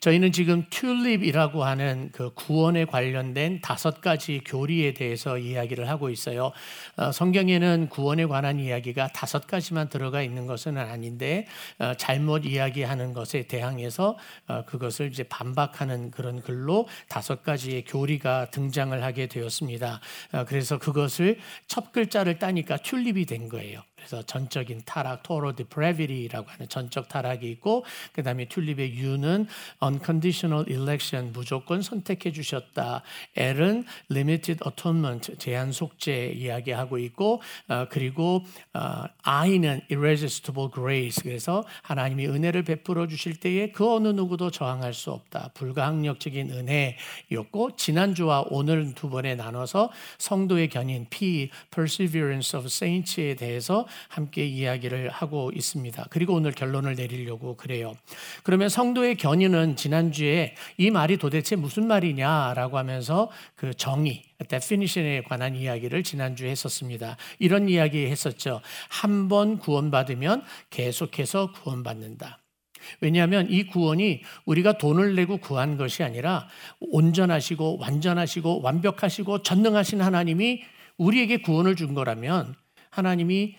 저희는 지금 튤립이라고 하는 그 구원에 관련된 5가지 교리에 대해서 이야기를 하고 있어요. 성경에는 구원에 관한 이야기가 5가지만 들어가 있는 것은 아닌데 잘못 이야기하는 것에 대항해서 그것을 이제 반박하는 그런 글로 5가지의 교리가 등장을 하게 되었습니다. 그래서 그것을 첫 글자를 따니까 튤립이 된 거예요. 그래서 전적인 타락, total depravity라고 하는 전적 타락이 있고, 그 다음에 튤립의 U는 unconditional election, 무조건 선택해 주셨다. L은 limited atonement, 제한 속죄 이야기하고 있고, 그리고 I는 irresistible grace, 그래서 하나님이 은혜를 베풀어 주실 때에 그 어느 누구도 저항할 수 없다. 불가항력적인 은혜였고, 지난주와 오늘 두 번에 나눠서 성도의 견인 P, perseverance of saints에 대해서 함께 이야기를 하고 있습니다. 그리고 오늘 결론을 내리려고 그래요. 그러면 성도의 견인은 지난주에 이 말이 도대체 무슨 말이냐라고 하면서 그 정의, definition에 관한 이야기를 지난주에 했었습니다. 이런 이야기 했었죠. 한 번 구원받으면 계속해서 구원받는다. 왜냐하면 이 구원이 우리가 돈을 내고 구한 것이 아니라 온전하시고 완전하시고 완벽하시고 전능하신 하나님이 우리에게 구원을 준 거라면 하나님이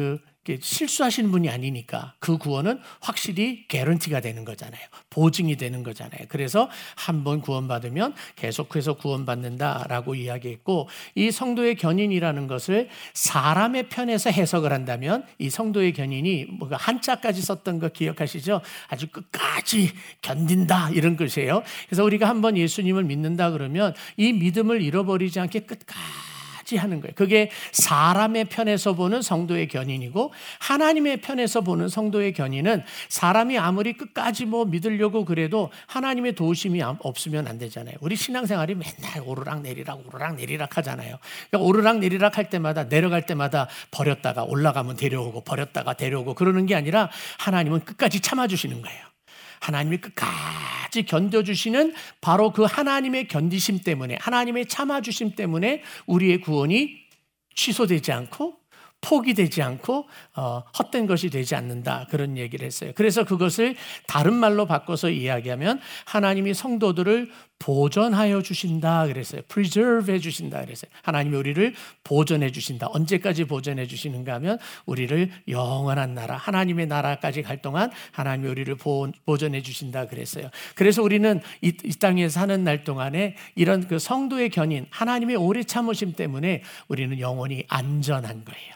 실수하시는 분이 아니니까 그 구원은 확실히 개런티가 되는 거잖아요. 보증이 되는 거잖아요. 그래서 한 번 구원받으면 계속해서 구원받는다라고 이야기했고, 이 성도의 견인이라는 것을 사람의 편에서 해석을 한다면 이 성도의 견인이 뭐가 한자까지 썼던 거 기억하시죠? 아주 끝까지 견딘다 이런 것이에요. 그래서 우리가 한 번 예수님을 믿는다 그러면 이 믿음을 잃어버리지 않게 끝까지 하는 거예요. 그게 사람의 편에서 보는 성도의 견인이고, 하나님의 편에서 보는 성도의 견인은 사람이 아무리 끝까지 믿으려고 그래도 하나님의 도우심이 없으면 안 되잖아요. 우리 신앙생활이 맨날 오르락 내리락 하잖아요. 그러니까 오르락 내리락 할 때마다, 내려갈 때마다 버렸다가 올라가면 데려오고 버렸다가 데려오고 그러는 게 아니라 하나님은 끝까지 참아주시는 거예요. 하나님이 끝까지 견뎌주시는 바로 그 하나님의 견디심 때문에, 하나님의 참아주심 때문에 우리의 구원이 취소되지 않고 포기되지 않고 헛된 것이 되지 않는다, 그런 얘기를 했어요. 그래서 그것을 다른 말로 바꿔서 이야기하면 하나님이 성도들을 보존하여 주신다 그랬어요. preserve 해 주신다 그랬어요. 하나님이 우리를 보존해 주신다. 언제까지 보존해 주시는가 하면 우리를 영원한 나라, 하나님의 나라까지 갈 동안 하나님이 우리를 보존해 주신다 그랬어요. 그래서 우리는 이 땅에 사는 날 동안에 이런 그 성도의 견인, 하나님의 오래 참으심 때문에 우리는 영원히 안전한 거예요.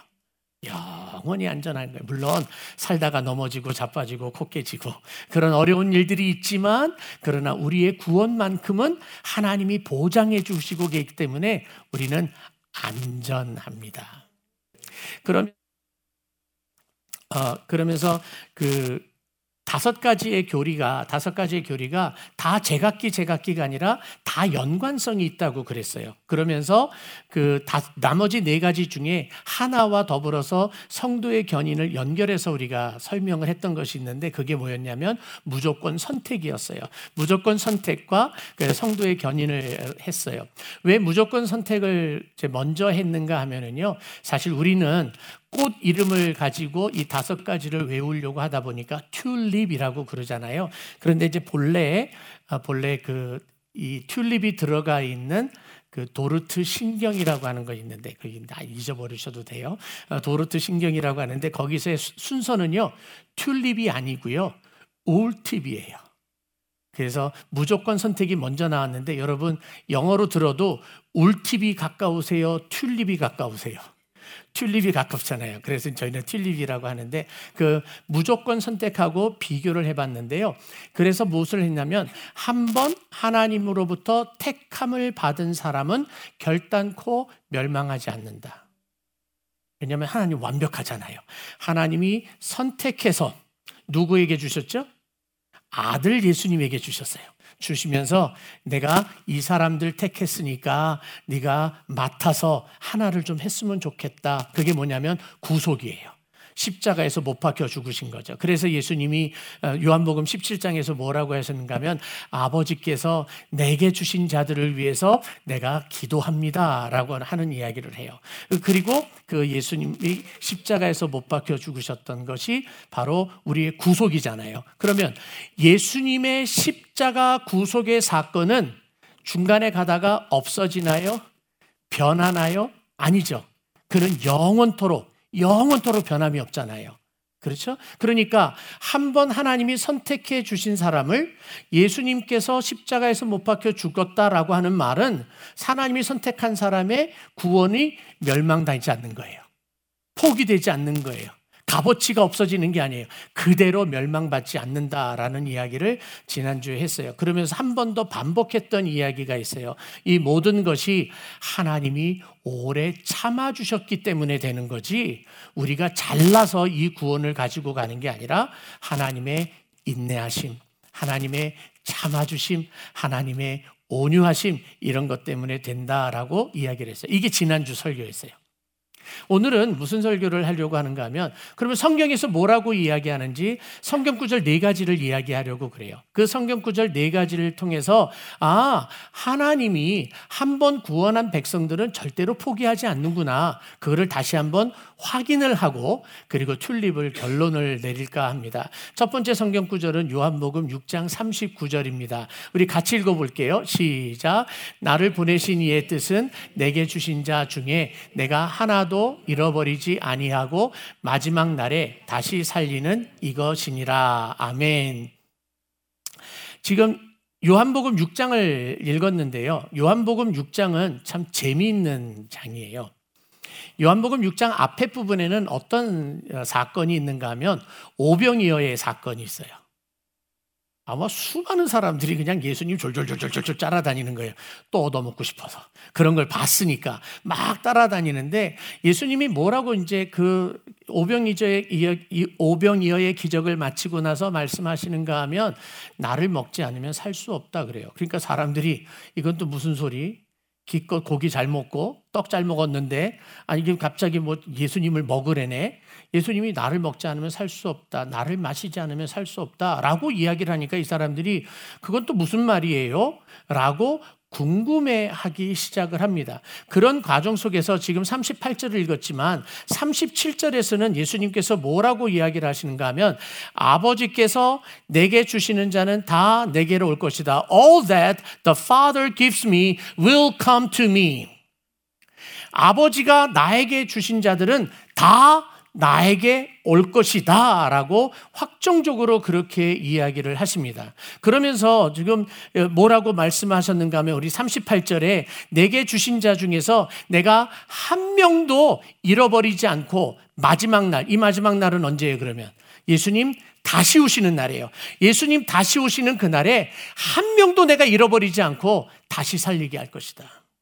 영원히 안전한 거예요. 물론 살다가 넘어지고 자빠지고 코 깨지고 그런 어려운 일들이 있지만, 그러나 우리의 구원만큼은 하나님이 보장해 주시고 계시기 때문에 우리는 안전합니다. 그러면서 그 5가지의 교리가 다 제각기가 아니라 다 연관성이 있다고 그랬어요. 그러면서 나머지 4가지 중에 하나와 더불어서 성도의 견인을 연결해서 우리가 설명을 했던 것이 있는데, 그게 뭐였냐면 무조건 선택이었어요. 무조건 선택과 성도의 견인을 했어요. 왜 무조건 선택을 먼저 했는가 하면은요, 사실 우리는 꽃 이름을 가지고 이 5가지를 외우려고 하다 보니까 튤립이라고 그러잖아요. 그런데 이제 본래 이 튤립이 들어가 있는 그 도르트 신경이라고 하는 거 있는데, 그게 다 잊어버리셔도 돼요. 도르트 신경이라고 하는데 거기서의 순서는요, 튤립이 아니고요, 올팁이에요. 그래서 무조건 선택이 먼저 나왔는데, 여러분 영어로 들어도 올팁이 가까우세요, 튤립이 가까우세요? 튤립이 가깝잖아요. 그래서 저희는 튤립이라고 하는데, 그 무조건 선택하고 비교를 해봤는데요. 그래서 무엇을 했냐면, 한번 하나님으로부터 택함을 받은 사람은 결단코 멸망하지 않는다. 왜냐하면 하나님 완벽하잖아요. 하나님이 선택해서 누구에게 주셨죠? 아들 예수님에게 주셨어요. 주시면서 내가 이 사람들 택했으니까 네가 맡아서 하나를 좀 했으면 좋겠다. 그게 뭐냐면 구속이에요. 십자가에서 못 박혀 죽으신 거죠. 그래서 예수님이 요한복음 17장에서 뭐라고 하셨는가 하면 아버지께서 내게 주신 자들을 위해서 내가 기도합니다 라고 하는 이야기를 해요. 그리고 그 예수님이 십자가에서 못 박혀 죽으셨던 것이 바로 우리의 구속이잖아요. 그러면 예수님의 십자가 구속의 사건은 중간에 가다가 없어지나요? 변하나요? 아니죠. 그는 영원토록 변함이 없잖아요. 그렇죠? 그러니까 한 번 하나님이 선택해 주신 사람을 예수님께서 십자가에서 못 박혀 죽었다라고 하는 말은 하나님이 선택한 사람의 구원이 멸망당하지 않는 거예요. 포기되지 않는 거예요. 값어치가 없어지는 게 아니에요. 그대로 멸망받지 않는다라는 이야기를 지난주에 했어요. 그러면서 한 번 더 반복했던 이야기가 있어요. 이 모든 것이 하나님이 오래 참아주셨기 때문에 되는 거지 우리가 잘나서 이 구원을 가지고 가는 게 아니라 하나님의 인내하심, 하나님의 참아주심, 하나님의 온유하심 이런 것 때문에 된다라고 이야기를 했어요. 이게 지난주 설교였어요. 오늘은 무슨 설교를 하려고 하는가 하면 그러면 성경에서 뭐라고 이야기하는지 성경 구절 4가지를 이야기하려고 그래요. 그 성경 구절 4가지를 통해서 하나님이 한번 구원한 백성들은 절대로 포기하지 않는구나. 그거를 다시 한번 확인을 하고 그리고 튤립을 결론을 내릴까 합니다. 첫 번째 성경 구절은 요한복음 6장 39절입니다. 우리 같이 읽어볼게요. 시작. 나를 보내신 이의 뜻은 내게 주신 자 중에 내가 하나도 잃어버리지 아니하고 마지막 날에 다시 살리는 이것이니라. 아멘. 지금 요한복음 6장을 읽었는데요. 요한복음 6장은 참 재미있는 장이에요. 요한복음 6장 앞에 부분에는 어떤 사건이 있는가 하면 오병이어의 사건이 있어요. 아마 수많은 사람들이 그냥 예수님 졸졸졸졸졸 따라다니는 거예요. 또 얻어먹고 싶어서. 그런 걸 봤으니까 막 따라다니는데 예수님이 뭐라고 이제 그 오병이어의 기적을 마치고 나서 말씀하시는가 하면 나를 먹지 않으면 살 수 없다 그래요. 그러니까 사람들이 이건 또 무슨 소리? 기껏 고기 잘 먹고 떡 잘 먹었는데 이게 갑자기 뭐 예수님을 먹으래네. 예수님이 나를 먹지 않으면 살 수 없다. 나를 마시지 않으면 살 수 없다. 라고 이야기를 하니까 이 사람들이 그건 또 무슨 말이에요? 라고 궁금해하기 시작을 합니다. 그런 과정 속에서 지금 38절을 읽었지만 37절에서는 예수님께서 뭐라고 이야기를 하시는가 하면 아버지께서 내게 주시는 자는 다 내게로 올 것이다. All that the Father gives me will come to me. 아버지가 나에게 주신 자들은 다 나에게 올 것이다 라고 확정적으로 그렇게 이야기를 하십니다. 그러면서 지금 뭐라고 말씀하셨는가 하면 우리 38절에 내게 주신 자 중에서 내가 한 명도 잃어버리지 않고 마지막 날, 이 마지막 날은 언제예요 그러면? 예수님 다시 오시는 날이에요. 예수님 다시 오시는 그날에 한 명도 내가 잃어버리지 않고 다시 살리게 할 것이다.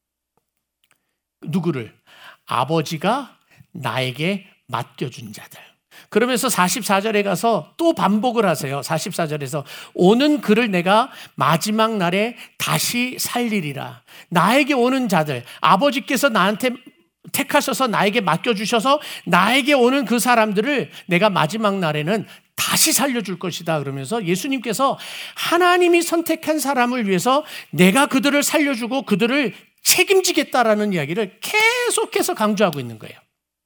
누구를? 아버지가 나에게 맡겨준 자들. 그러면서 44절에 가서 또 반복을 하세요. 44절에서 오는 그를 내가 마지막 날에 다시 살리리라. 나에게 오는 자들, 아버지께서 나한테 택하셔서 나에게 맡겨주셔서 나에게 오는 그 사람들을 내가 마지막 날에는 다시 살려줄 것이다. 그러면서 예수님께서 하나님이 선택한 사람을 위해서 내가 그들을 살려주고 그들을 책임지겠다라는 이야기를 계속해서 강조하고 있는 거예요.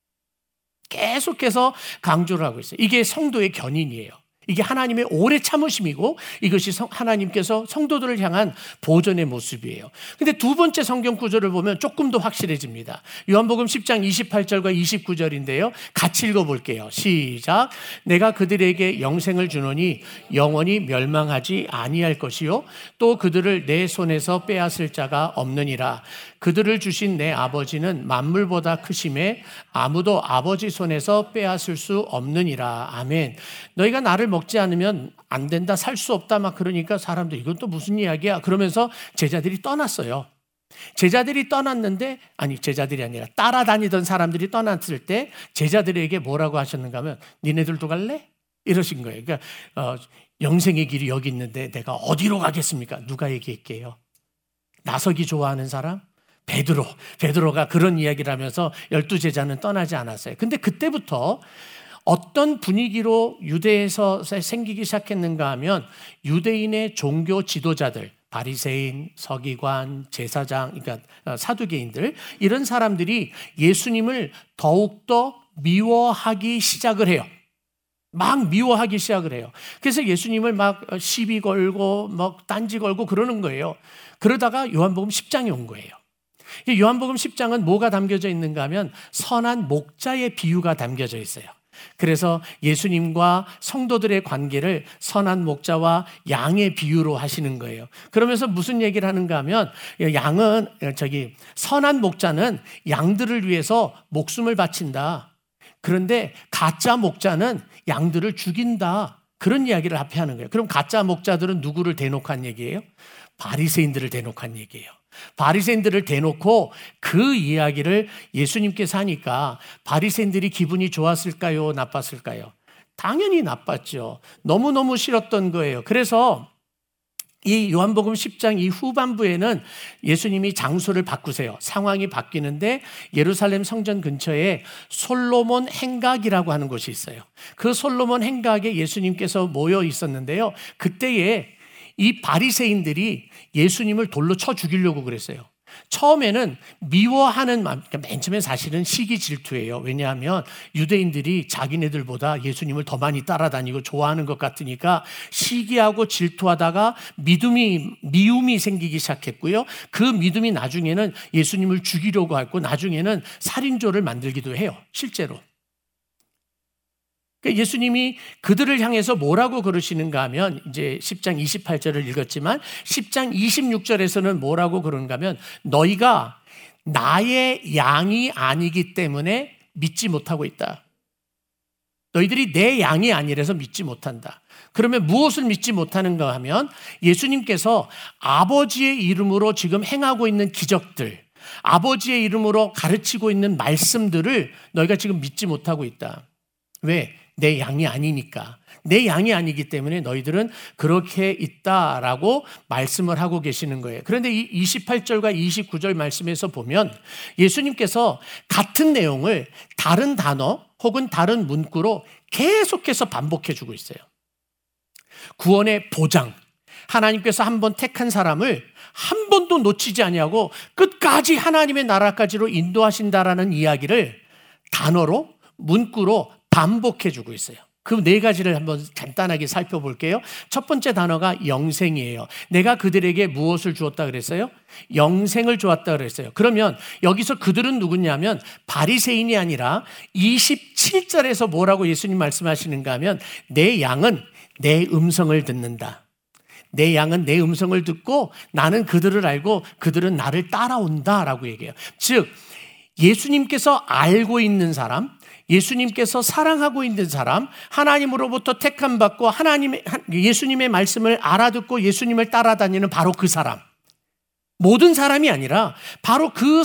계속해서 강조를 하고 있어요. 이게 성도의 견인이에요. 이게 하나님의 오래 참으심이고 이것이 하나님께서 성도들을 향한 보존의 모습이에요. 근데 두 번째 성경 구절을 보면 조금 더 확실해집니다. 요한복음 10장 28절과 29절인데요. 같이 읽어볼게요. 시작. 내가 그들에게 영생을 주노니 영원히 멸망하지 아니할 것이요 또 그들을 내 손에서 빼앗을 자가 없느니라. 그들을 주신 내 아버지는 만물보다 크심에 아무도 아버지 손에서 빼앗을 수 없느니라. 아멘. 너희가 나를 먹지 않으면 안 된다, 살 수 없다 막 그러니까 사람들 이건 또 무슨 이야기야? 그러면서 제자들이 떠났어요. 제자들이 떠났는데 제자들이 아니라 따라다니던 사람들이 떠났을 때 제자들에게 뭐라고 하셨는가 하면 니네들도 갈래? 이러신 거예요. 그러니까 영생의 길이 여기 있는데 내가 어디로 가겠습니까? 누가 얘기할게요? 나서기 좋아하는 사람? 베드로가 그런 이야기를 하면서 12제자는 떠나지 않았어요. 근데 그때부터 어떤 분위기로 유대에서 생기기 시작했는가 하면 유대인의 종교 지도자들, 바리새인, 서기관, 제사장, 그러니까 사두개인들, 이런 사람들이 예수님을 더욱더 미워하기 시작을 해요. 막 미워하기 시작을 해요. 그래서 예수님을 막 시비 걸고 막 딴지 걸고 그러는 거예요. 그러다가 요한복음 10장이 온 거예요. 요한복음 10장은 뭐가 담겨져 있는가 하면 선한 목자의 비유가 담겨져 있어요. 그래서 예수님과 성도들의 관계를 선한 목자와 양의 비유로 하시는 거예요. 그러면서 무슨 얘기를 하는가 하면 선한 목자는 양들을 위해서 목숨을 바친다. 그런데 가짜 목자는 양들을 죽인다. 그런 이야기를 앞에 하는 거예요. 그럼 가짜 목자들은 누구를 대놓고 한 얘기예요? 바리새인들을 대놓고 한 얘기예요. 바리새인들을 대놓고 그 이야기를 예수님께서 하니까 바리새인들이 기분이 좋았을까요? 나빴을까요? 당연히 나빴죠. 너무너무 싫었던 거예요. 그래서 이 요한복음 10장 이 후반부에는 예수님이 장소를 바꾸세요. 상황이 바뀌는데 예루살렘 성전 근처에 솔로몬 행각이라고 하는 곳이 있어요. 그 솔로몬 행각에 예수님께서 모여 있었는데요. 그때에 이 바리새인들이 예수님을 돌로 쳐 죽이려고 그랬어요. 처음에는 미워하는 마음, 그러니까 맨 처음에 사실은 시기 질투예요. 왜냐하면 유대인들이 자기네들보다 예수님을 더 많이 따라다니고 좋아하는 것 같으니까 시기하고 질투하다가 미움이 생기기 시작했고요. 그 믿음이 나중에는 예수님을 죽이려고 했고 나중에는 살인조를 만들기도 해요. 실제로. 예수님이 그들을 향해서 뭐라고 그러시는가 하면 이제 10장 28절을 읽었지만 10장 26절에서는 뭐라고 그러는가 하면 너희가 나의 양이 아니기 때문에 믿지 못하고 있다. 너희들이 내 양이 아니라서 믿지 못한다. 그러면 무엇을 믿지 못하는가 하면 예수님께서 아버지의 이름으로 지금 행하고 있는 기적들, 아버지의 이름으로 가르치고 있는 말씀들을 너희가 지금 믿지 못하고 있다. 왜? 내 양이 아니니까. 내 양이 아니기 때문에 너희들은 그렇게 있다라고 말씀을 하고 계시는 거예요. 그런데 이 28절과 29절 말씀에서 보면 예수님께서 같은 내용을 다른 단어 혹은 다른 문구로 계속해서 반복해 주고 있어요. 구원의 보장. 하나님께서 한번 택한 사람을 한 번도 놓치지 아니하고 끝까지 하나님의 나라까지로 인도하신다라는 이야기를 단어로 문구로 반복해 주고 있어요. 그 네 가지를 한번 간단하게 살펴볼게요. 첫 번째 단어가 영생이에요. 내가 그들에게 무엇을 주었다 그랬어요? 영생을 주었다 그랬어요. 그러면 여기서 그들은 누구냐면 바리새인이 아니라 27절에서 뭐라고 예수님 말씀하시는가 하면 내 양은 내 음성을 듣는다. 내 양은 내 음성을 듣고 나는 그들을 알고 그들은 나를 따라온다라고 얘기해요. 즉 예수님께서 알고 있는 사람, 예수님께서 사랑하고 있는 사람, 하나님으로부터 택함 받고 예수님의 말씀을 알아듣고 예수님을 따라다니는 바로 그 사람. 모든 사람이 아니라 바로 그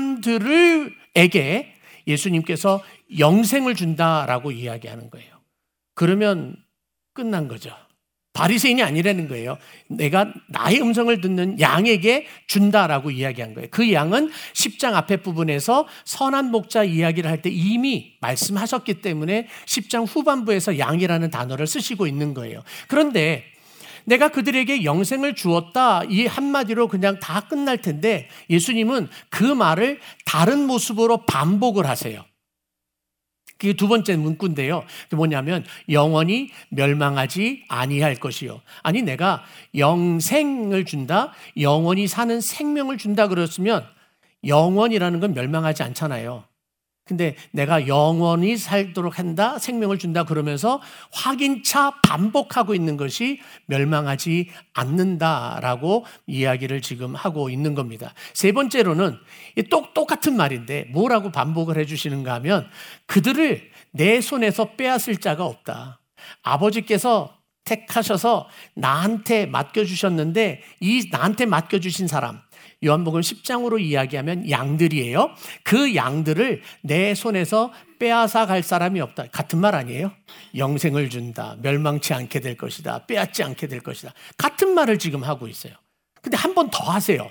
사람들에게 예수님께서 영생을 준다라고 이야기하는 거예요. 그러면 끝난 거죠. 바리새인이 아니라는 거예요. 내가 나의 음성을 듣는 양에게 준다라고 이야기한 거예요. 그 양은 10장 앞에 부분에서 선한 목자 이야기를 할 때 이미 말씀하셨기 때문에 10장 후반부에서 양이라는 단어를 쓰시고 있는 거예요. 그런데 내가 그들에게 영생을 주었다 이 한마디로 그냥 다 끝날 텐데 예수님은 그 말을 다른 모습으로 반복을 하세요. 그게 두 번째 문구인데요. 뭐냐면 영원히 멸망하지 아니할 것이요. 아니 내가 영생을 준다, 영원히 사는 생명을 준다 그랬으면 영원이라는 건 멸망하지 않잖아요. 근데 내가 영원히 살도록 한다, 생명을 준다 그러면서 확인차 반복하고 있는 것이 멸망하지 않는다라고 이야기를 지금 하고 있는 겁니다. 세 번째로는 똑같은 말인데 뭐라고 반복을 해주시는가 하면 그들을 내 손에서 빼앗을 자가 없다. 아버지께서 택하셔서 나한테 맡겨주셨는데 이 나한테 맡겨주신 사람, 요한복음 10장으로 이야기하면 양들이에요. 그 양들을 내 손에서 빼앗아 갈 사람이 없다. 같은 말 아니에요? 영생을 준다. 멸망치 않게 될 것이다. 빼앗지 않게 될 것이다. 같은 말을 지금 하고 있어요. 근데 한 번 더 하세요.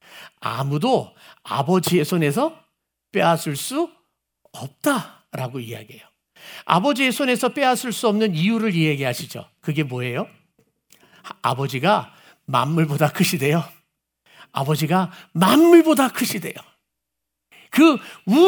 아무도 아버지의 손에서 빼앗을 수 없다라고 이야기해요. 아버지의 손에서 빼앗을 수 없는 이유를 이야기하시죠. 그게 뭐예요? 아버지가 만물보다 크시대요. 아버지가 만물보다 크시대요. 그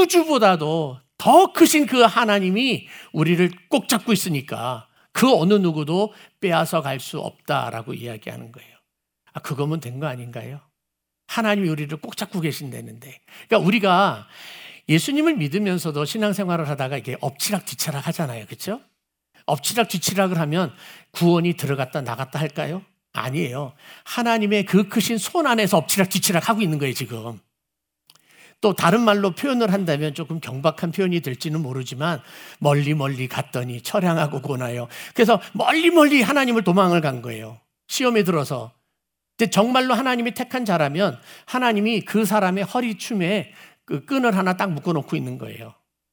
우주보다도 더 크신 그 하나님이 우리를 꼭 잡고 있으니까 그 어느 누구도 빼앗아 갈 수 없다라고 이야기하는 거예요. 그거면 된 거 아닌가요? 하나님이 우리를 꼭 잡고 계신다는데. 그러니까 우리가 예수님을 믿으면서도 신앙생활을 하다가 이게 엎치락 뒤치락 하잖아요. 그렇죠? 엎치락 뒤치락을 하면 구원이 들어갔다 나갔다 할까요? 아니에요. 하나님의 그 크신 손 안에서 엎치락 뒤치락 하고 있는 거예요, 지금. 또 다른 말로 표현을 한다면 조금 경박한 표현이 될지는 모르지만 멀리 멀리 갔더니 처량하고 고나요. 그래서 멀리 멀리 하나님을 도망을 간 거예요. 시험에 들어서. 근데 정말로 하나님이 택한 자라면 하나님이 그 사람의 허리춤에 그 끈을 하나 딱 묶어놓고 있는 거예요.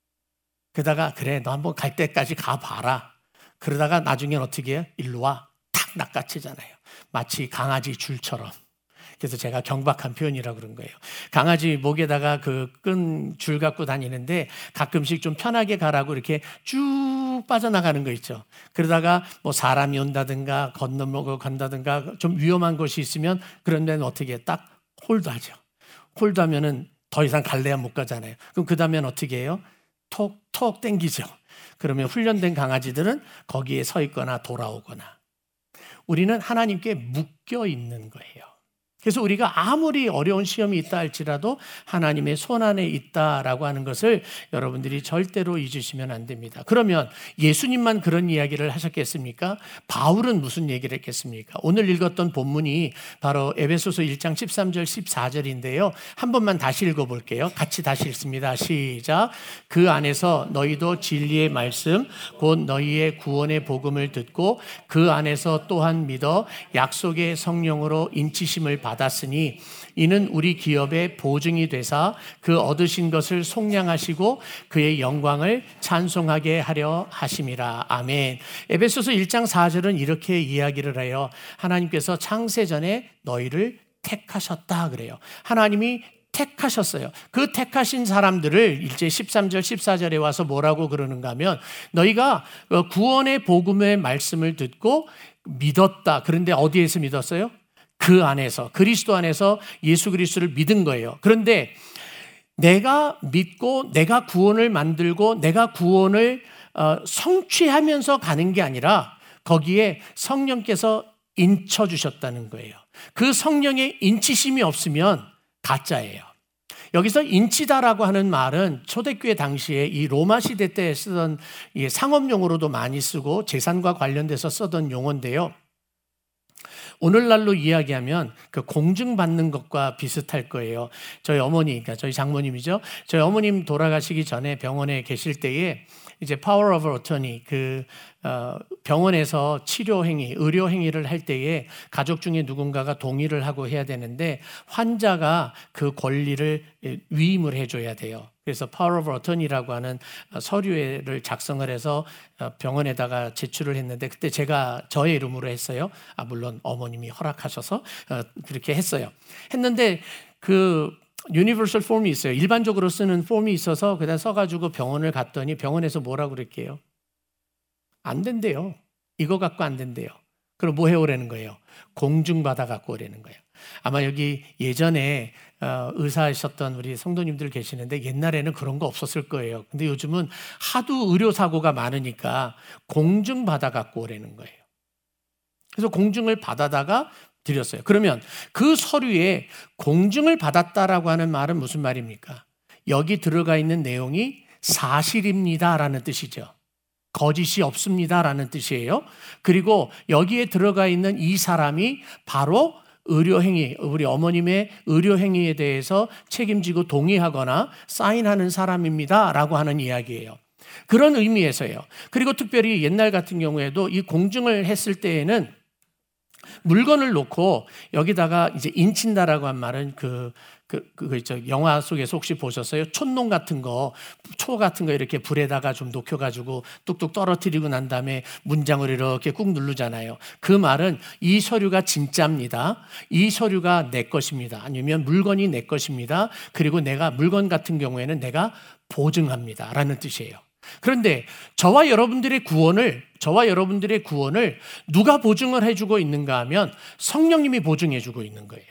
그러다가 그래 너 한번 갈 때까지 가봐라. 그러다가 나중엔 어떻게 해요? 일로 와. 탁 낚아채잖아요. 마치 강아지 줄처럼. 그래서 제가 경박한 표현이라고 그런 거예요. 강아지 목에다가 그 끈 줄 갖고 다니는데 가끔씩 좀 편하게 가라고 이렇게 쭉 빠져나가는 거 있죠. 그러다가 뭐 사람이 온다든가 건너먹어 간다든가 좀 위험한 곳이 있으면 그런 데는 어떻게 해? 딱 홀드하죠. 홀드하면은 더 이상 갈래야 못 가잖아요. 그럼 그 다음엔 어떻게 해요? 톡톡 땡기죠. 그러면 훈련된 강아지들은 거기에 서 있거나 돌아오거나. 우리는 하나님께 묶여 있는 거예요. 그래서 우리가 아무리 어려운 시험이 있다 할지라도 하나님의 손 안에 있다라고 하는 것을 여러분들이 절대로 잊으시면 안 됩니다. 그러면 예수님만 그런 이야기를 하셨겠습니까? 바울은 무슨 얘기를 했겠습니까? 오늘 읽었던 본문이 바로 에베소서 1장 13절 14절인데요. 한 번만 다시 읽어볼게요. 같이 다시 읽습니다. 시작. 그 안에서 너희도 진리의 말씀 곧 너희의 구원의 복음을 듣고 그 안에서 또한 믿어 약속의 성령으로 인치심을 받았으니 이는 우리 기업의 보증이 되사 그 얻으신 것을 속량하시고 그의 영광을 찬송하게 하려 하심이라. 아멘. 에베소서 1장 4절은 이렇게 이야기를 해요. 하나님께서 창세전에 너희를 택하셨다 그래요. 하나님이 택하셨어요. 그 택하신 사람들을 이제 13절 14절에 와서 뭐라고 그러는가 하면 너희가 구원의 복음의 말씀을 듣고 믿었다. 그런데 어디에서 믿었어요? 그 안에서, 그리스도 안에서 예수 그리스도를 믿은 거예요. 그런데 내가 믿고 내가 구원을 만들고 내가 구원을 성취하면서 가는 게 아니라 거기에 성령께서 인쳐주셨다는 거예요. 그 성령의 인치심이 없으면 가짜예요. 여기서 인치다라고 하는 말은 초대교회 당시에 이 로마 시대 때 쓰던 상업용어로도 많이 쓰고 재산과 관련돼서 쓰던 용어인데요. 오늘날로 이야기하면 그 공증받는 것과 비슷할 거예요. 저희 어머니, 그러니까 저희 장모님이죠. 저희 어머님 돌아가시기 전에 병원에 계실 때에 이제 파워 오브 어터니 병원에서 치료 행위, 의료 행위를 할 때에 가족 중에 누군가가 동의를 하고 해야 되는데 환자가 그 권리를 위임을 해줘야 돼요. 그래서 파워 오브 어터니라고 하는 서류를 작성을 해서 병원에다가 제출을 했는데 그때 제가 저의 이름으로 했어요. 물론 어머님이 허락하셔서 그렇게 했어요. 했는데 그 유니버설 폼이 있어요. 일반적으로 쓰는 폼이 있어서 그냥 써가지고 병원을 갔더니 병원에서 뭐라고 그랬게요? 안 된대요. 이거 갖고 안 된대요. 그럼 뭐 해오라는 거예요? 공증받아 갖고 오라는 거예요. 아마 여기 예전에 의사하셨던 우리 성도님들 계시는데 옛날에는 그런 거 없었을 거예요. 근데 요즘은 하도 의료사고가 많으니까 공증받아 갖고 오라는 거예요. 그래서 공증을 받아다가 드렸어요. 그러면 그 서류에 공증을 받았다라고 하는 말은 무슨 말입니까? 여기 들어가 있는 내용이 사실입니다라는 뜻이죠. 거짓이 없습니다라는 뜻이에요. 그리고 여기에 들어가 있는 이 사람이 바로 의료행위, 우리 어머님의 의료행위에 대해서 책임지고 동의하거나 사인하는 사람입니다라고 하는 이야기예요. 그런 의미에서요. 그리고 특별히 옛날 같은 경우에도 이 공증을 했을 때에는 물건을 놓고 여기다가 이제 인친다라고 한 말은 그거 있죠. 영화 속에서 혹시 보셨어요? 촛농 같은 거, 초 같은 거 이렇게 불에다가 좀 녹여가지고 뚝뚝 떨어뜨리고 난 다음에 문장을 이렇게 꾹 누르잖아요. 그 말은 이 서류가 진짜입니다. 이 서류가 내 것입니다. 아니면 물건이 내 것입니다. 그리고 내가 물건 같은 경우에는 내가 보증합니다. 라는 뜻이에요. 그런데 저와 여러분들의 구원을 누가 보증을 해주고 있는가 하면 성령님이 보증해주고 있는 거예요.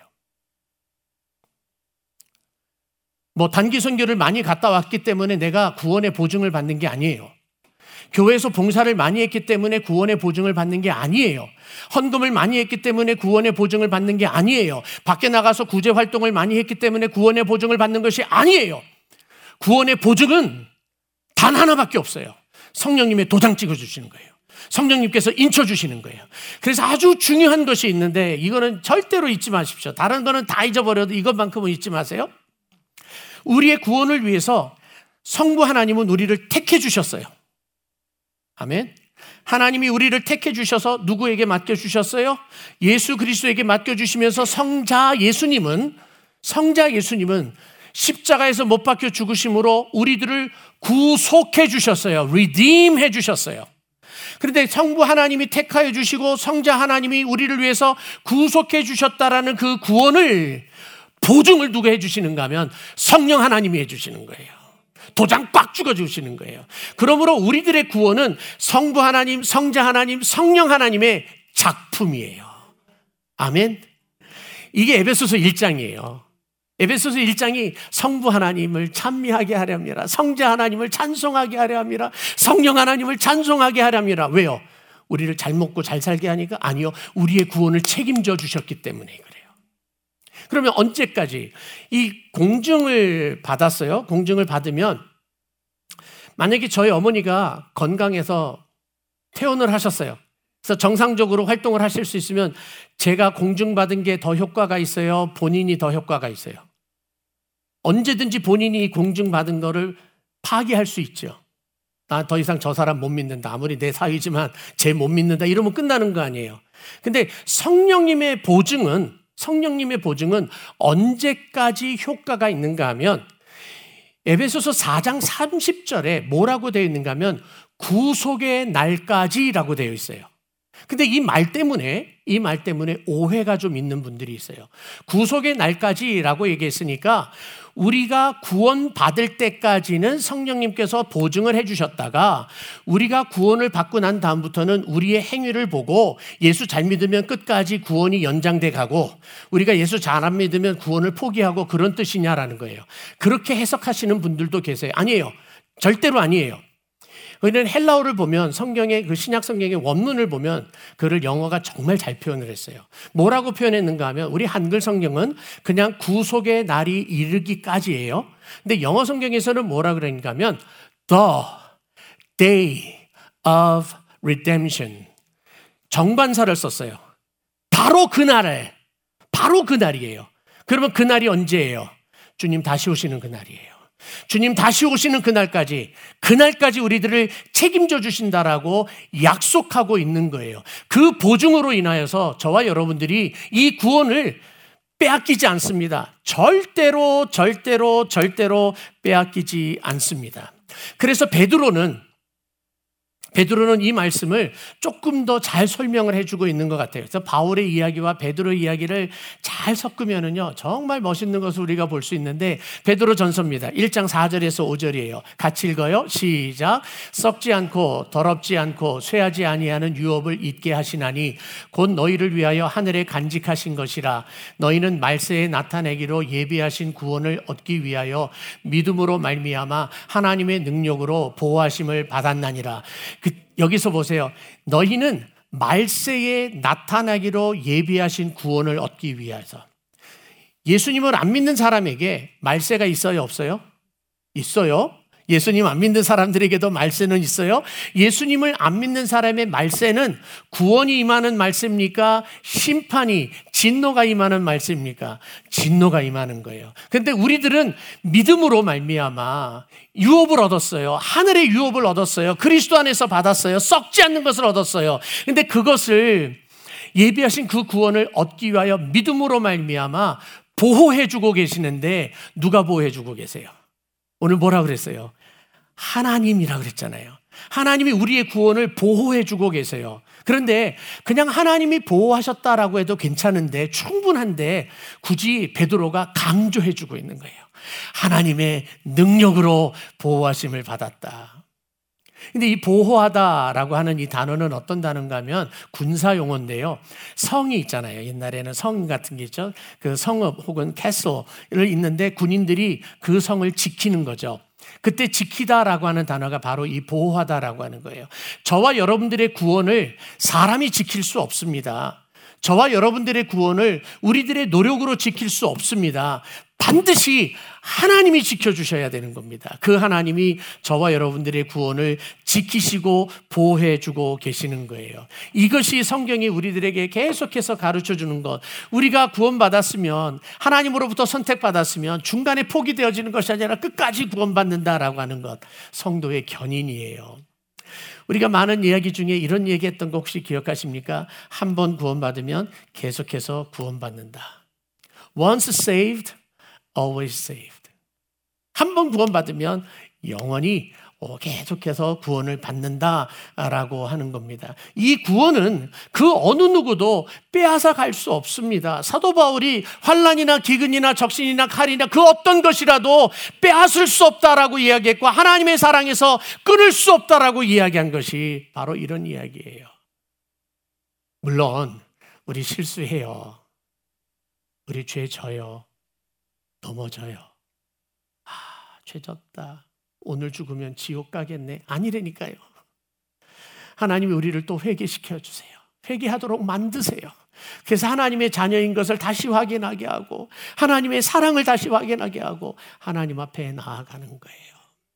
단기 선교를 많이 갔다 왔기 때문에 내가 구원의 보증을 받는 게 아니에요. 교회에서 봉사를 많이 했기 때문에 구원의 보증을 받는 게 아니에요. 헌금을 많이 했기 때문에 구원의 보증을 받는 게 아니에요. 밖에 나가서 구제 활동을 많이 했기 때문에 구원의 보증을 받는 것이 아니에요. 구원의 보증은 단 하나밖에 없어요. 성령님의 도장 찍어주시는 거예요. 성령님께서 인쳐주시는 거예요. 그래서 아주 중요한 것이 있는데 이거는 절대로 잊지 마십시오. 다른 거는 다 잊어버려도 이것만큼은 잊지 마세요. 우리의 구원을 위해서 성부 하나님은 우리를 택해 주셨어요. 아멘. 하나님이 우리를 택해 주셔서 누구에게 맡겨주셨어요? 예수 그리스도에게 맡겨주시면서 성자 예수님은 십자가에서 못 박혀 죽으심으로 우리들을 구속해 주셨어요. redeem 해 주셨어요. 그런데 성부 하나님이 택하여 주시고 성자 하나님이 우리를 위해서 구속해 주셨다라는 그 구원을 보증을 누가 해 주시는가 하면 성령 하나님이 해 주시는 거예요. 도장 꽉 찍어주시는 거예요. 그러므로 우리들의 구원은 성부 하나님, 성자 하나님, 성령 하나님의 작품이에요. 아멘. 이게 에베소서 1장이에요. 에베소서 1장이 성부 하나님을 찬미하게 하려 함이라, 성자 하나님을 찬송하게 하려 함이라, 성령 하나님을 찬송하게 하려 함이라. 왜요? 우리를 잘 먹고 잘 살게 하니까? 아니요. 우리의 구원을 책임져 주셨기 때문에 그래요. 그러면 언제까지 이 공증을 받았어요? 공증을 받으면 만약에 저희 어머니가 건강해서 퇴원을 하셨어요. 그래서 정상적으로 활동을 하실 수 있으면 제가 공증받은 게 더 효과가 있어요? 본인이 더 효과가 있어요? 언제든지 본인이 공증받은 거를 파기할 수 있죠. 나 더 이상 저 사람 못 믿는다. 아무리 내 사위지만 쟤 못 믿는다. 이러면 끝나는 거 아니에요. 근데 성령님의 보증은 언제까지 효과가 있는가 하면 에베소서 4장 30절에 뭐라고 되어 있는가 하면 구속의 날까지라고 되어 있어요. 근데 이 말 때문에 오해가 좀 있는 분들이 있어요. 구속의 날까지라고 얘기했으니까 우리가 구원받을 때까지는 성령님께서 보증을 해주셨다가 우리가 구원을 받고 난 다음부터는 우리의 행위를 보고 예수 잘 믿으면 끝까지 구원이 연장돼 가고 우리가 예수 잘 안 믿으면 구원을 포기하고 그런 뜻이냐라는 거예요. 그렇게 해석하시는 분들도 계세요. 아니에요. 절대로 아니에요. 우리는 헬라어를 보면 성경의 그 신약 성경의 원문을 보면 그를 영어가 정말 잘 표현을 했어요. 뭐라고 표현했는가 하면 우리 한글 성경은 그냥 구속의 날이 이르기까지예요. 근데 영어 성경에서는 뭐라 그러는가 하면 the day of redemption. 정관사를 썼어요. 바로 그날이에요. 그러면 그날이 언제예요? 주님 다시 오시는 그날이에요. 주님 다시 오시는 그날까지 우리들을 책임져 주신다라고 약속하고 있는 거예요. 그 보증으로 인하여서 저와 여러분들이 이 구원을 빼앗기지 않습니다. 절대로 빼앗기지 않습니다. 그래서 베드로는 이 말씀을 조금 더 잘 설명을 해주고 있는 것 같아요. 그래서 바울의 이야기와 베드로의 이야기를 잘 섞으면은요, 정말 멋있는 것을 우리가 볼 수 있는데, 베드로 전서입니다. 1장 4절에서 5절이에요. 같이 읽어요. 시작. 썩지 않고 더럽지 않고 쇠하지 아니하는 유업을 잊게 하시나니 곧 너희를 위하여 하늘에 간직하신 것이라. 너희는 말세에 나타내기로 예비하신 구원을 얻기 위하여 믿음으로 말미암아 하나님의 능력으로 보호하심을 받았나니라. 여기서 보세요. 너희는 말세에 나타나기로 예비하신 구원을 얻기 위해서. 예수님을 안 믿는 사람에게 말세가 있어요, 없어요? 있어요. 예수님 안 믿는 사람들에게도 말세는 있어요. 예수님을 안 믿는 사람의 말세는 구원이 임하는 말세입니까? 심판이, 진노가 임하는 말세입니까? 진노가 임하는 거예요. 그런데 우리들은 믿음으로 말미암아 유업을 얻었어요. 하늘의 유업을 얻었어요. 그리스도 안에서 받았어요. 썩지 않는 것을 얻었어요. 그런데 그것을 예비하신 그 구원을 얻기 위하여 믿음으로 말미암아 보호해주고 계시는데 누가 보호해주고 계세요? 오늘 뭐라 그랬어요? 하나님이라 그랬잖아요. 하나님이 우리의 구원을 보호해주고 계세요. 그런데 그냥 하나님이 보호하셨다라고 해도 괜찮은데 충분한데 굳이 베드로가 강조해주고 있는 거예요. 하나님의 능력으로 보호하심을 받았다. 근데 이 보호하다라고 하는 이 단어는 어떤 단어인가 하면 군사 용어인데요. 성이 있잖아요. 옛날에는 성 같은 게 있죠. 그 성읍 혹은 캐슬을 있는데 군인들이 그 성을 지키는 거죠. 그때 지키다라고 하는 단어가 바로 이 보호하다라고 하는 거예요. 저와 여러분들의 구원을 사람이 지킬 수 없습니다. 저와 여러분들의 구원을 우리들의 노력으로 지킬 수 없습니다. 반드시 하나님이 지켜주셔야 되는 겁니다. 그 하나님이 저와 여러분들의 구원을 지키시고 보호해주고 계시는 거예요. 이것이 성경이 우리들에게 계속해서 가르쳐주는 것. 우리가 구원받았으면, 하나님으로부터 선택받았으면 중간에 포기되어지는 것이 아니라 끝까지 구원받는다라고 하는 것. 성도의 견인이에요. 우리가 많은 이야기 중에 이런 얘기했던 거 혹시 기억하십니까? 한 번 구원받으면 계속해서 구원받는다. Once saved, always saved. 한 번 구원받으면 영원히 계속해서 구원을 받는다라고 하는 겁니다. 이 구원은 그 어느 누구도 빼앗아 갈 수 없습니다. 사도 바울이 환난이나 기근이나 적신이나 칼이나 그 어떤 것이라도 빼앗을 수 없다라고 이야기했고 하나님의 사랑에서 끊을 수 없다라고 이야기한 것이 바로 이런 이야기예요. 물론 우리 실수해요. 우리 죄 져요. 넘어져요. 죄 졌다. 오늘 죽으면 지옥 가겠네. 아니라니까요. 하나님이 우리를 또 회개시켜 주세요. 회개하도록 만드세요. 그래서 하나님의 자녀인 것을 다시 확인하게 하고 하나님의 사랑을 다시 확인하게 하고 하나님 앞에 나아가는 거예요.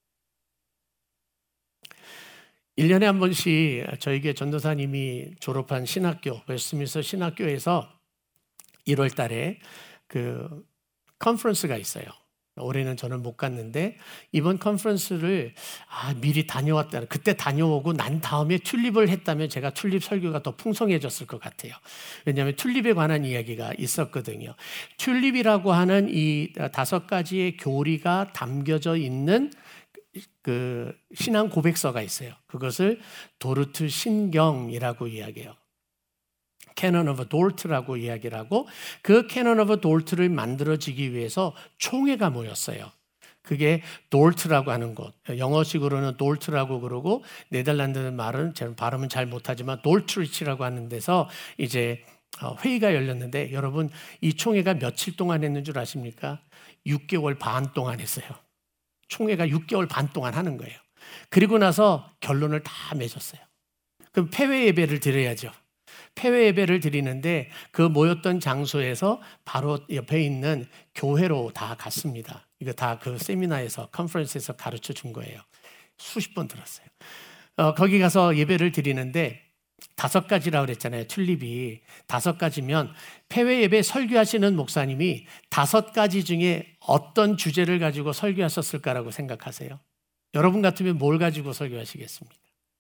1년에 한 번씩 저에게 전도사님이 졸업한 신학교, 웨스트민스터 신학교에서 1월 달에 그 컨퍼런스가 있어요. 올해는 저는 못 갔는데 이번 컨퍼런스를 미리 다녀왔다. 그때 다녀오고 난 다음에 튤립을 했다면 제가 튤립 설교가 더 풍성해졌을 것 같아요. 왜냐하면 튤립에 관한 이야기가 있었거든요. 튤립이라고 하는 이 5가지의 교리가 담겨져 있는 그 신앙 고백서가 있어요. 그것을 도르트 신경이라고 이야기해요. 캐논 오브 돌트라고 이야기를 하고 그 캐논 오브 돌트를 만들어지기 위해서 총회가 모였어요. 그게 돌트라고 하는 곳. 영어식으로는 돌트라고 그러고 네덜란드 말은 제가 발음은 잘 못하지만 돌트리치라고 하는 데서 이제 회의가 열렸는데 여러분 이 총회가 며칠 동안 했는 줄 아십니까? 6개월 반 동안 했어요. 총회가 6개월 반 동안 하는 거예요. 그리고 나서 결론을 다 맺었어요. 그럼 폐회 예배를 드려야죠. 폐회 예배를 드리는데 그 모였던 장소에서 바로 옆에 있는 교회로 다 갔습니다. 이거 다 그 세미나에서 컨퍼런스에서 가르쳐 준 거예요. 수십 번 들었어요. 거기 가서 예배를 드리는데 5가지라고 그랬잖아요. 튤립이 5가지면 폐회 예배 설교하시는 목사님이 5가지 중에 어떤 주제를 가지고 설교하셨을까라고 생각하세요? 여러분 같으면 뭘 가지고 설교하시겠습니까?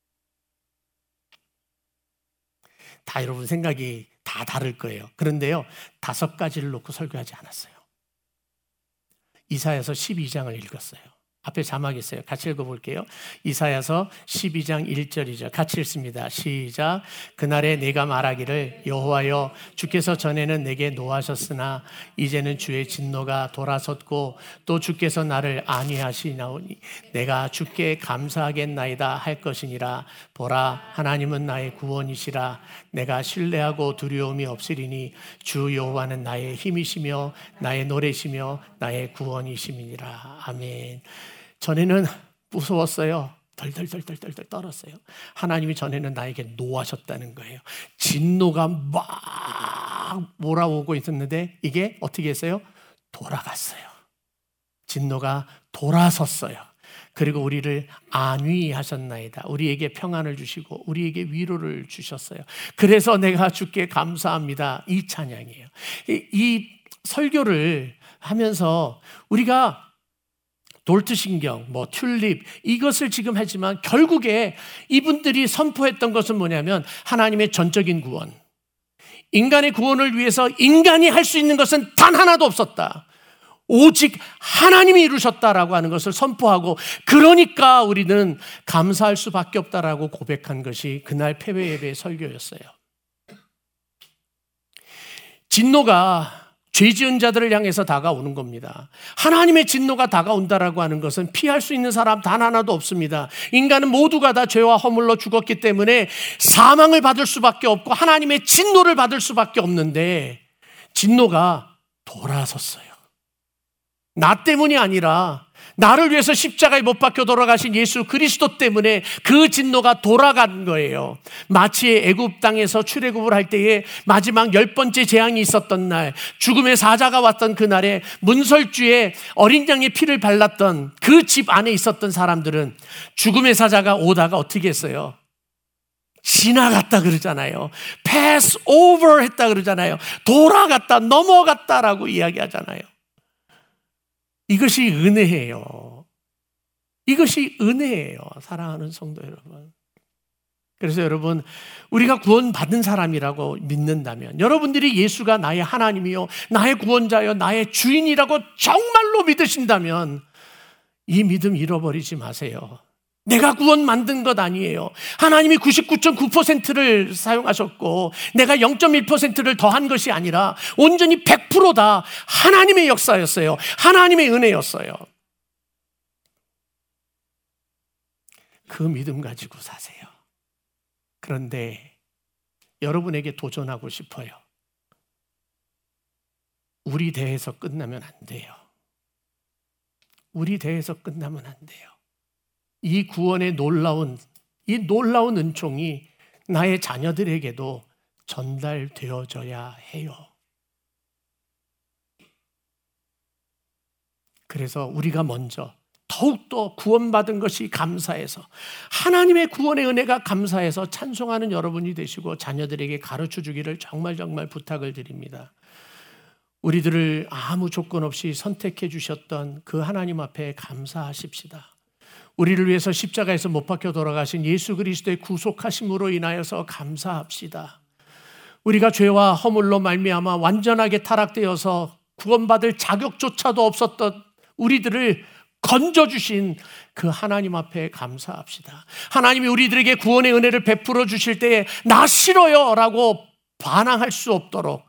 다 여러분 생각이 다 다를 거예요. 그런데요, 5가지를 놓고 설교하지 않았어요. 이사야서 12장을 읽었어요. 앞에 자막이 있어요. 같이 읽어볼게요. 이사야서 12장 1절이죠. 같이 읽습니다. 시작. 그날에 내가 말하기를 여호와여 주께서 전에는 내게 노하셨으나 이제는 주의 진노가 돌아섰고 또 주께서 나를 안위하시나오니 내가 주께 감사하겠나이다 할 것이니라. 보라 하나님은 나의 구원이시라. 내가 신뢰하고 두려움이 없으리니 주 여호와는 나의 힘이시며 나의 노래시며 나의 구원이심이니라. 아멘. 전에는 무서웠어요. 덜덜덜덜덜 떨었어요. 하나님이 전에는 나에게 노하셨다는 거예요. 진노가 막 몰아오고 있었는데 이게 어떻게 했어요? 돌아갔어요. 진노가 돌아섰어요. 그리고 우리를 안위하셨나이다. 우리에게 평안을 주시고 우리에게 위로를 주셨어요. 그래서 내가 주께 감사합니다. 이 찬양이에요. 이 설교를 하면서 우리가 돌트신경, 튤립 이것을 지금 하지만 결국에 이분들이 선포했던 것은 뭐냐면 하나님의 전적인 구원. 인간의 구원을 위해서 인간이 할 수 있는 것은 단 하나도 없었다. 오직 하나님이 이루셨다라고 하는 것을 선포하고 그러니까 우리는 감사할 수밖에 없다라고 고백한 것이 그날 폐회 예배의 설교였어요. 진노가 죄 지은 자들을 향해서 다가오는 겁니다. 하나님의 진노가 다가온다라고 하는 것은 피할 수 있는 사람 단 하나도 없습니다. 인간은 모두가 다 죄와 허물로 죽었기 때문에 사망을 받을 수밖에 없고 하나님의 진노를 받을 수밖에 없는데, 진노가 돌아섰어요. 나 때문이 아니라 나를 위해서 십자가에 못 박혀 돌아가신 예수 그리스도 때문에 그 진노가 돌아간 거예요. 마치 애굽 땅에서 출애굽을 할 때에 마지막 10번째 재앙이 있었던 날, 죽음의 사자가 왔던 그날에 문설주에 어린 양의 피를 발랐던 그 집 안에 있었던 사람들은 죽음의 사자가 오다가 어떻게 했어요? 지나갔다 그러잖아요. pass over 했다 그러잖아요. 돌아갔다, 넘어갔다라고 이야기하잖아요. 이것이 은혜예요. 이것이 은혜예요. 사랑하는 성도 여러분. 그래서 여러분, 우리가 구원받은 사람이라고 믿는다면, 여러분들이 예수가 나의 하나님이요, 나의 구원자요, 나의 주인이라고 정말로 믿으신다면 이 믿음 잃어버리지 마세요. 내가 구원 만든 것 아니에요. 하나님이 99.9%를 사용하셨고 내가 0.1%를 더한 것이 아니라 온전히 100%다 하나님의 역사였어요. 하나님의 은혜였어요. 그 믿음 가지고 사세요. 그런데 여러분에게 도전하고 싶어요. 우리 대에서 끝나면 안 돼요. 우리 대에서 끝나면 안 돼요. 이 구원의 이 놀라운 은총이 나의 자녀들에게도 전달되어져야 해요. 그래서 우리가 먼저 더욱더 구원받은 것이 감사해서, 하나님의 구원의 은혜가 감사해서 찬송하는 여러분이 되시고 자녀들에게 가르쳐 주기를 정말 부탁을 드립니다. 우리들을 아무 조건 없이 선택해 주셨던 그 하나님 앞에 감사하십시다. 우리를 위해서 십자가에서 못 박혀 돌아가신 예수 그리스도의 구속하심으로 인하여서 감사합시다. 우리가 죄와 허물로 말미암아 완전하게 타락되어서 구원받을 자격조차도 없었던 우리들을 건져주신 그 하나님 앞에 감사합시다. 하나님이 우리들에게 구원의 은혜를 베풀어 주실 때에 나 싫어요 라고 반항할 수 없도록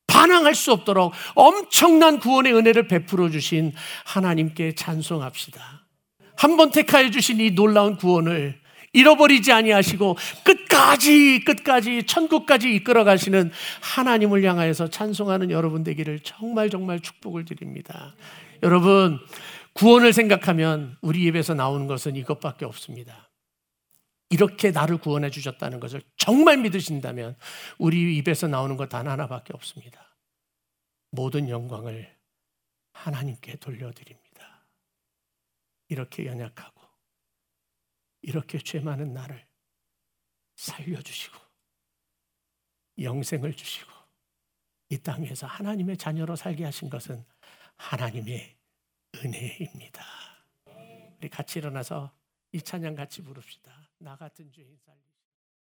엄청난 구원의 은혜를 베풀어 주신 하나님께 찬송합시다. 한 번 택하여 주신 이 놀라운 구원을 잃어버리지 아니하시고 끝까지 천국까지 이끌어 가시는 하나님을 향하여서 찬송하는 여러분 되기를 정말 축복을 드립니다. 여러분, 구원을 생각하면 우리 입에서 나오는 것은 이것밖에 없습니다. 이렇게 나를 구원해 주셨다는 것을 정말 믿으신다면 우리 입에서 나오는 것 단 하나밖에 없습니다. 모든 영광을 하나님께 돌려드립니다. 이렇게 연약하고 이렇게 죄 많은 나를 살려주시고 영생을 주시고 이 땅에서 하나님의 자녀로 살게 하신 것은 하나님의 은혜입니다. 우리 같이 일어나서 이 찬양 같이 부릅시다. 나 같은 죄인 살리시고.